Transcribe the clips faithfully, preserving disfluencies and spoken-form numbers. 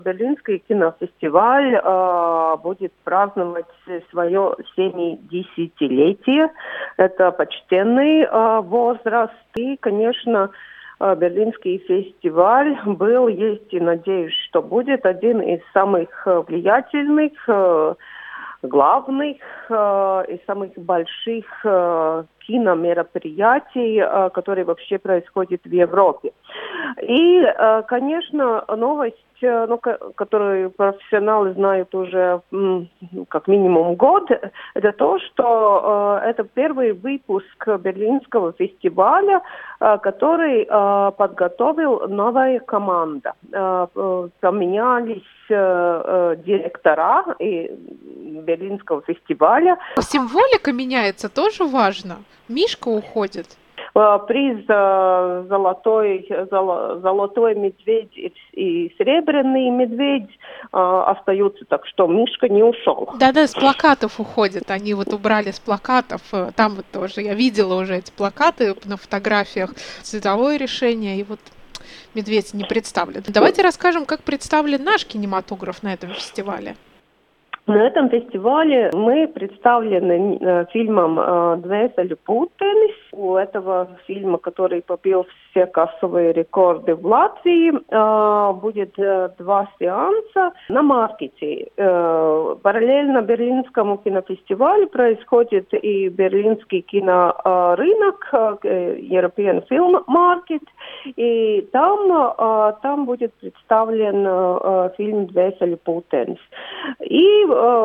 Берлинский кинофестиваль э, будет праздновать свое семидесятилетие. Это почтенный э, возраст. И, конечно, э, Берлинский фестиваль был, есть и надеюсь, что будет один из самых э, влиятельных, э, главных э, и самых больших э, киномероприятий, э, которые вообще происходят в Европе. И, э, конечно, новость, э, ну, ко- которую профессионалы знают уже м, как минимум год, это то, что э, это первый выпуск Берлинского фестиваля, э, который э, подготовил новая команда. Э, э, поменялись э, э, директора и Берлинского фестиваля. Символика меняется, тоже важно. Мишка уходит. Э, Приз э, золотой, золо- золотой медведь и, и серебряный медведь э, остаются, так что Мишка не ушел. Да-да, с плакатов уходит. Они вот убрали с плакатов. э, Там вот тоже я видела уже эти плакаты на фотографиях. Цветовое решение. И вот медведь не представлен. Давайте расскажем, как представлен наш кинематограф на этом фестивале. На этом фестивале мы представлены э, фильмом э, «Dvēseli pūtenis». У этого фильма, который побил все кассовые рекорды в Латвии, э, будет э, два сеанса на маркете. Э, параллельно Берлинскому кинофестивалю происходит и берлинский кинорынок, э, European Film Market, и там, э, там будет представлен э, фильм «Dvēseli pūtenis». И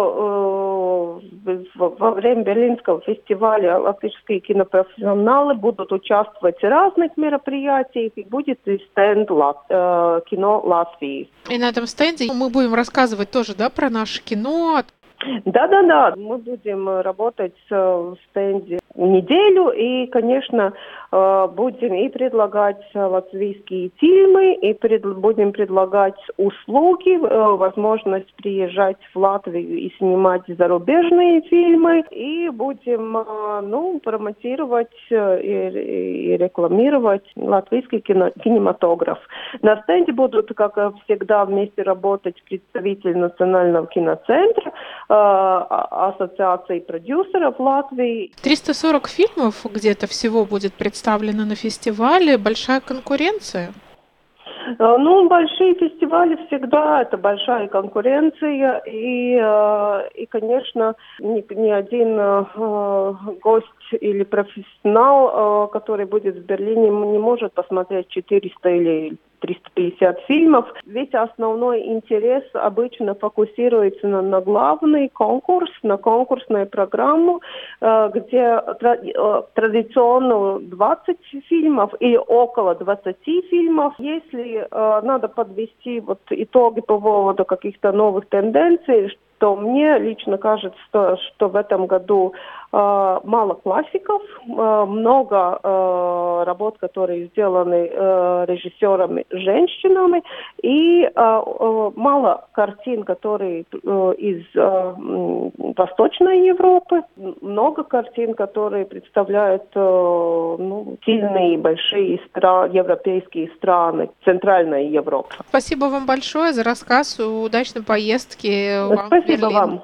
во время Берлинского фестиваля латвийские кинопрофессионалы будут участвовать в разных мероприятиях, и будет и стенд Лат- э, кино Латвии. И на этом стенде мы будем рассказывать тоже, да, про наше кино. Да-да-да, мы будем работать в стенде неделю и, конечно, будем и предлагать латвийские фильмы, и пред, будем предлагать услуги, возможность приезжать в Латвию и снимать зарубежные фильмы, и будем, ну, промотировать и, и рекламировать латвийский кино, кинематограф. На стенде будут, как всегда, вместе работать представители Национального киноцентра, Ассоциации продюсеров Латвии. триста сорок фильмов где-то всего будет представлено на фестивале. Большая конкуренция. Ну, большие фестивали всегда это большая конкуренция, и, и конечно, ни, ни один э, гость или профессионал, э, который будет в Берлине, не может посмотреть четыреста или триста пятьдесят фильмов. Весь основной интерес обычно фокусируется на, на главный конкурс, на конкурсную программу, э, где тра- э, традиционно двадцать фильмов или около двадцати фильмов. Если э, надо подвести вот итоги по поводу каких-то новых тенденций, то мне лично кажется, что, что в этом году э, мало классиков, э, много э, работ, которые сделаны э, режиссерами, женщинами, и э, э, мало картин, которые э, из э, Восточной Европы, много картин, которые представляют э, ну, сильные, большие стра- европейские страны, Центральная Европа. Спасибо вам большое за рассказ. Удачной поездки вам в Спасибо Берлин. вам.